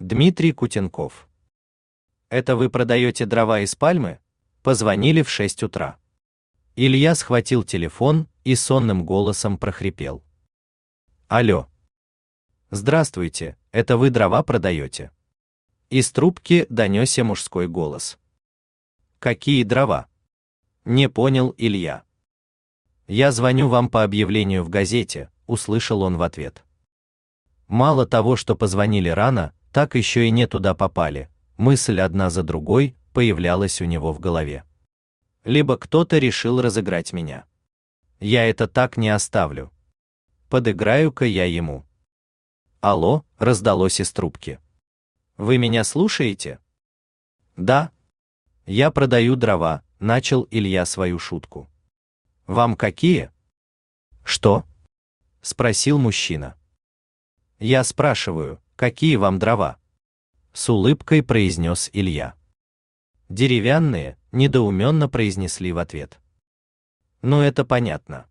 Дмитрий Кутенков. Это вы продаете дрова из пальмы? Позвонили в 6 утра. Илья схватил телефон и сонным голосом прохрипел. Алло. Здравствуйте, это вы дрова продаете? Из трубки донесся мужской голос. Какие дрова? Не понял Илья. Я звоню вам по объявлению в газете, услышал он в ответ. Мало того, что позвонили рано, так еще и не туда попали. Мысль одна за другой появлялась у него в голове. Либо кто-то решил разыграть меня. Я это так не оставлю. Подыграю-ка я ему. Алло, раздалось из трубки. Вы меня слушаете? Да. Я продаю дрова, начал Илья свою шутку. Вам какие? Что? Спросил мужчина. Я спрашиваю, какие вам дрова? С улыбкой произнес Илья. Деревянные, недоуменно произнесли в ответ. Ну это понятно.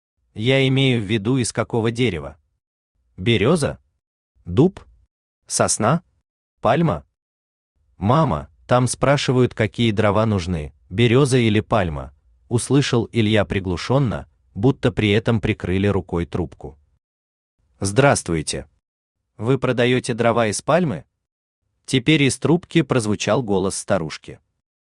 Я имею в виду, из какого дерева? Береза? Дуб? Сосна? Пальма? Мама, там спрашивают, какие дрова нужны, береза или пальма, услышал Илья приглушенно, будто при этом прикрыли рукой трубку. Здравствуйте. Вы продаете дрова из пальмы? Теперь из трубки прозвучал голос старушки.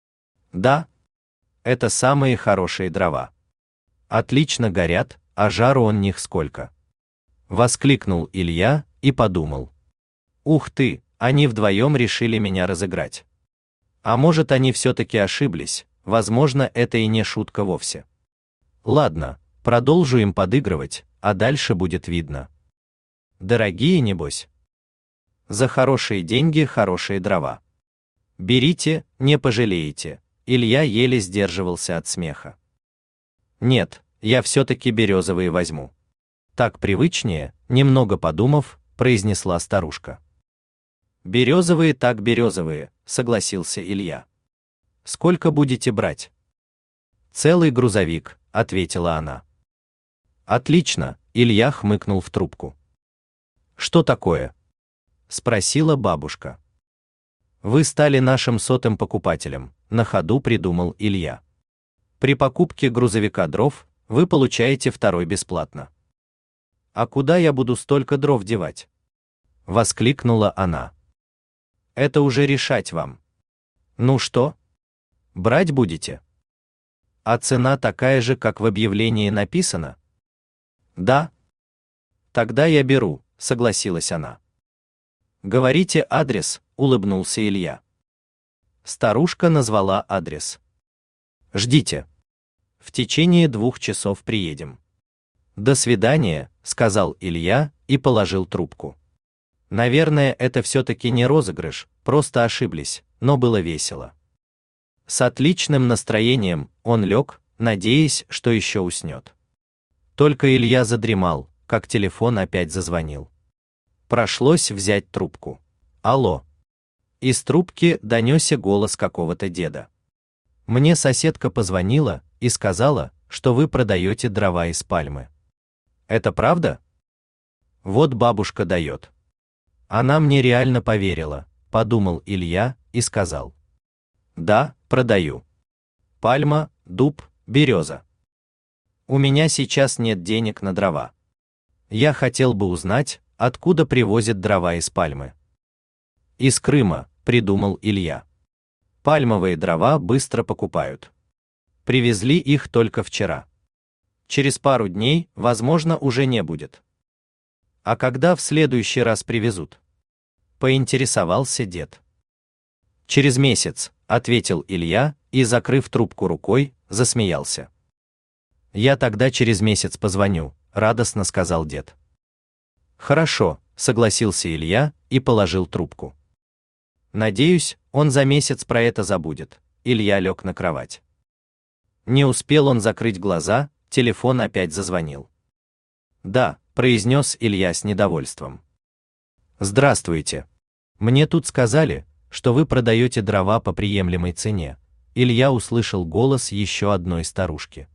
Да. Это самые хорошие дрова. Отлично горят, а жару он них сколько. Воскликнул Илья и подумал. Ух ты, они вдвоем решили меня разыграть. А может, они все-таки ошиблись, возможно, это и не шутка вовсе. Ладно, продолжу им подыгрывать, а дальше будет видно. Дорогие, небось. За хорошие деньги хорошие дрова. Берите, не пожалеете. Илья еле сдерживался от смеха. Нет, я все-таки березовые возьму. Так привычнее, немного подумав, произнесла старушка. Березовые так березовые, согласился Илья. Сколько будете брать? Целый грузовик, ответила она. Отлично, Илья хмыкнул в трубку. Что такое? Спросила бабушка. Вы стали нашим 100-м покупателем, на ходу придумал Илья. При покупке грузовика дров вы получаете 2-й бесплатно. А куда я буду столько дров девать? Воскликнула она. Это уже решать вам. Ну что? Брать будете? А цена такая же, как в объявлении написано? Да. Тогда я беру, согласилась она. Говорите адрес, улыбнулся Илья. Старушка назвала адрес. Ждите. В течение 2 часов приедем. До свидания, сказал Илья и положил трубку. Наверное, это все-таки не розыгрыш, просто ошиблись, но было весело. С отличным настроением он лег, надеясь, что еще уснет. Только Илья задремал, как телефон опять зазвонил. Пришлось взять трубку. Алло. Из трубки донесся голос какого-то деда. Мне соседка позвонила и сказала, что вы продаете дрова из пальмы. Это правда? Вот бабушка дает. Она мне реально поверила, подумал Илья и сказал. Да, продаю. Пальма, дуб, береза. У меня сейчас нет денег на дрова. Я хотел бы узнать, откуда привозят дрова из пальмы. Из Крыма, придумал Илья. Пальмовые дрова быстро покупают. Привезли их только вчера. Через пару дней, возможно, уже не будет. А когда в следующий раз привезут? Поинтересовался дед. Через месяц, ответил Илья и, закрыв трубку рукой, засмеялся. Я тогда через месяц позвоню, радостно сказал дед. Хорошо, согласился Илья и положил трубку. Надеюсь, он за месяц про это забудет. Илья лег на кровать. Не успел он закрыть глаза, телефон опять зазвонил. Да, произнес Илья с недовольством. Здравствуйте. Мне тут сказали, что вы продаете дрова по приемлемой цене. Илья услышал голос еще одной старушки.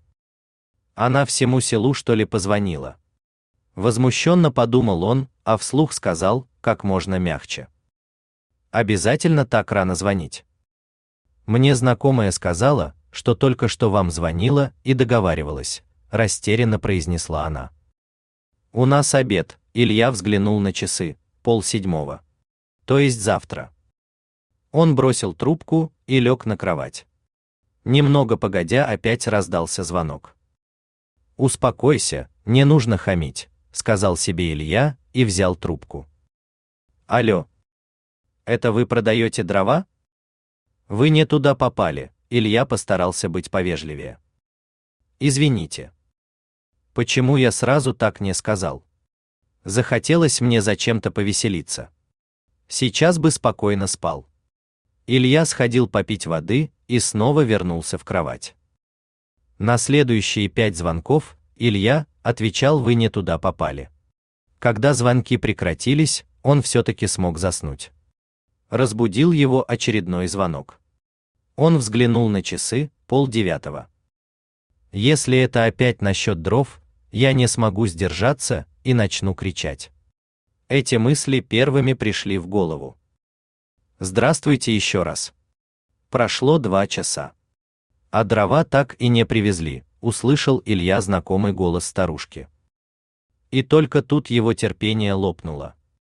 Она всему селу, что ли, позвонила? Возмущенно подумал он, а вслух сказал, как можно мягче. Обязательно так рано звонить? Мне знакомая сказала, что только что вам звонила и договаривалась, растерянно произнесла она. У нас обед. Илья взглянул на часы. 6:30. То есть завтра. Он бросил трубку и лег на кровать. Немного погодя опять раздался звонок. Успокойся, не нужно хамить, сказал себе Илья и взял трубку. Алло. Это вы продаете дрова? Вы не туда попали. Илья постарался быть повежливее. Извините. Почему я сразу так не сказал? Захотелось мне зачем-то повеселиться. Сейчас бы спокойно спал. Илья сходил попить воды и снова вернулся в кровать. На следующие 5 звонков Илья отвечал: вы не туда попали. Когда звонки прекратились, он все-таки смог заснуть. Разбудил его очередной звонок. Он взглянул на часы, 8:30. Если это опять насчет дров, я не смогу сдержаться и начну кричать. Эти мысли первыми пришли в голову. Здравствуйте еще раз. Прошло 2 часа. А дрова так и не привезли, услышал Илья знакомый голос старушки. И только тут его терпение лопнуло.